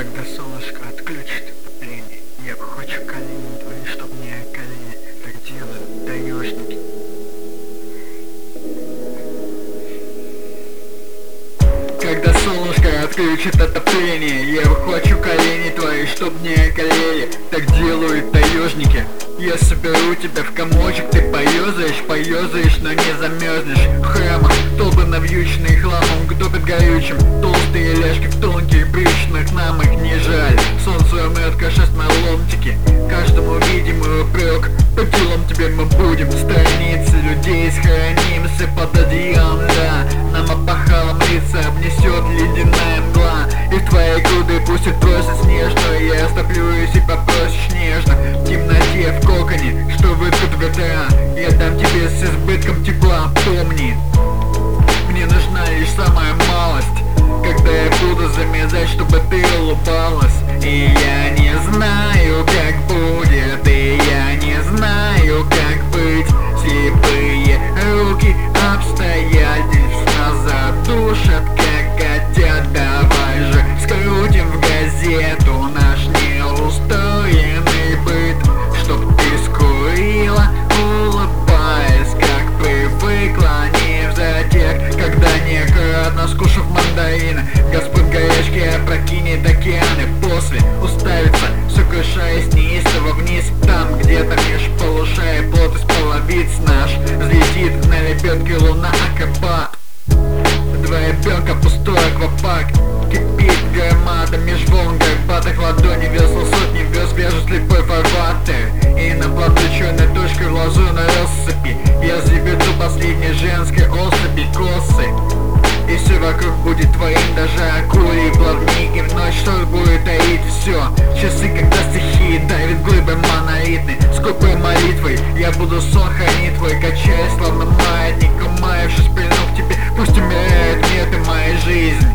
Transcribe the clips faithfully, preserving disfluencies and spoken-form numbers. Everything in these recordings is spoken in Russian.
Когда солнышко отключит отопление, я хочу колени твои, чтоб мне колени. Так делают таежники. Когда солнышко отключит отопление, я хочу колени твои, чтоб не околели. Так делают таежники. Я соберу тебя в комочек, ты поёзаешь, поёзаешь, но не замерзнешь. В храмах толпы навьюченные хламом, топят горючим, толстые ляжки в тонких брючных, нам их не жаль. Солнце умрет, кашест на ломтики, каждому видимый упрек. По делам тебе мы будем, страницы людей схоронимся под одеялом, да. Нам опахалом лица обнесет ледяная мгла, и в твои груды пустит бросит снежную. Я стоплюсь и попросишь нежно в темноте, в коконе, что выткут ветра. Я дам тебе с избытком тепла, помни, мне нужна лишь самая малость, когда я буду замерзать, чтобы ты улыбалась. И я не знаю, как будет, и я не знаю, как быть. Слепые руки обстоятельств нас задушат, как котят. Давай же скрутим в газету наш неустроенный быт, чтоб ты скурила, улыбаясь, как привыкла, не в затек. Когда некратно скушав мандарины, Господь горячки опрокинет океаны. После уставится, сокрушаясь неистово вниз, там где-то меж полушарий плот из половиц наш взлетит на лебедке луна акробат. Два ребенка, пустой аквапарк, кипит громада меж волн горбатых ладоней. Весла сотни вез вяжут слепой фарватер, и на плоту черной точкой в лазурной россыпи я заведу последней женской особи косы. И все вокруг будет твоим, даже акули и плавники. В ночь что будет таить все. Часы, когда стихии давит глыбы монолитны. Скупой молитвой я буду сон хранить твой, качаясь словно маятник, умаявшись, прильнув тебе. Пусть умирают меты моей жизни.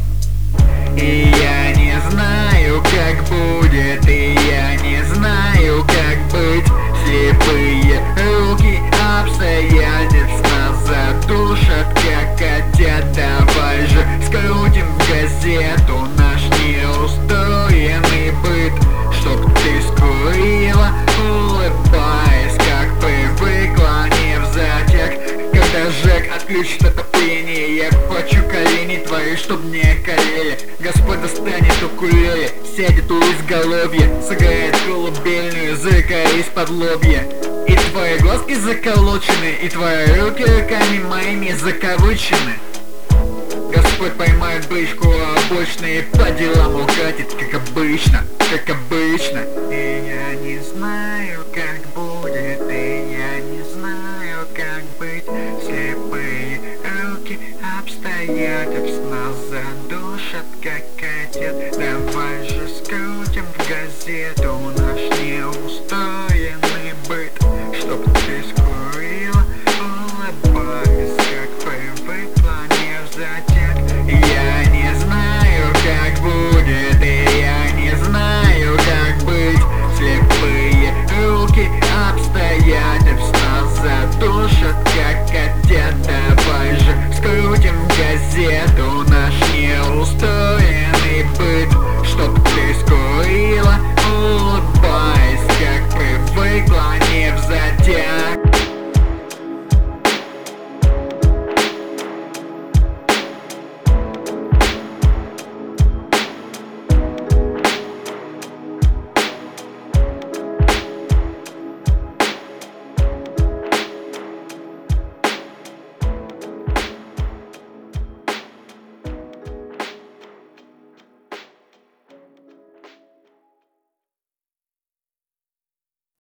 И я не знаю, как будет, и я не знаю, как быть. Слепые руки обстоятельств нас задушат, как котят. Давай же скрутим в газету наш неустроенный быт, чтоб ты скурила, улыбаясь, как привыкла, не в затек. Когда ЖЭК отключит отопление, я хочу колени твои, чтоб не околели. Господь достанет укулеле, сядет у изголовья, сыграет колыбельную, зыркая из-под лобья. И твои глазки заколочены, и твои руки руками моими закорочены. Господь поймает бычку обочной и по делам укатит, как обычно, как обычно. И я не знаю, как будет, и я не знаю, как быть. Слепые руки обстоятельств нас задушат, как котят. Давай же скрутим в газету